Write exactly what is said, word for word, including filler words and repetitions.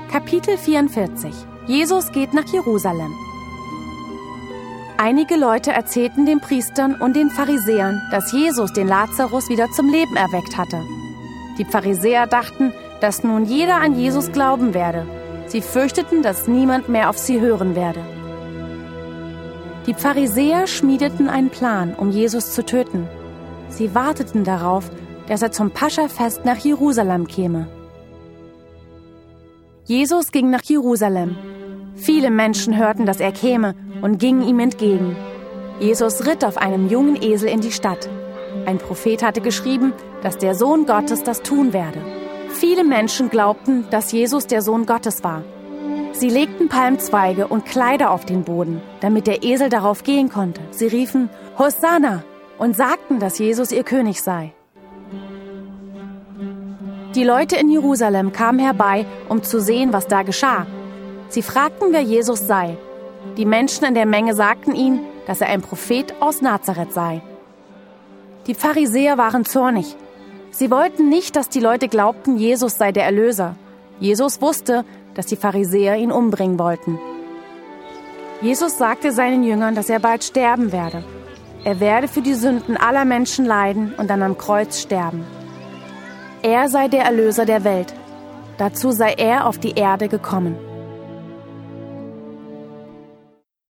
Kapitel vierundvierzig. Jesus geht nach Jerusalem. Einige Leute erzählten den Priestern und den Pharisäern, dass Jesus den Lazarus wieder zum Leben erweckt hatte. Die Pharisäer dachten, dass nun jeder an Jesus glauben werde. Sie fürchteten, dass niemand mehr auf sie hören werde. Die Pharisäer schmiedeten einen Plan, um Jesus zu töten. Sie warteten darauf, dass er zum Paschafest nach Jerusalem käme. Jesus ging nach Jerusalem. Viele Menschen hörten, dass er käme und gingen ihm entgegen. Jesus ritt auf einem jungen Esel in die Stadt. Ein Prophet hatte geschrieben, dass der Sohn Gottes das tun werde. Viele Menschen glaubten, dass Jesus der Sohn Gottes war. Sie legten Palmzweige und Kleider auf den Boden, damit der Esel darauf gehen konnte. Sie riefen Hosanna und sagten, dass Jesus ihr König sei. Die Leute in Jerusalem kamen herbei, um zu sehen, was da geschah. Sie fragten, wer Jesus sei. Die Menschen in der Menge sagten ihnen, dass er ein Prophet aus Nazareth sei. Die Pharisäer waren zornig. Sie wollten nicht, dass die Leute glaubten, Jesus sei der Erlöser. Jesus wusste, dass die Pharisäer ihn umbringen wollten. Jesus sagte seinen Jüngern, dass er bald sterben werde. Er werde für die Sünden aller Menschen leiden und dann am Kreuz sterben. Er sei der Erlöser der Welt. Dazu sei er auf die Erde gekommen.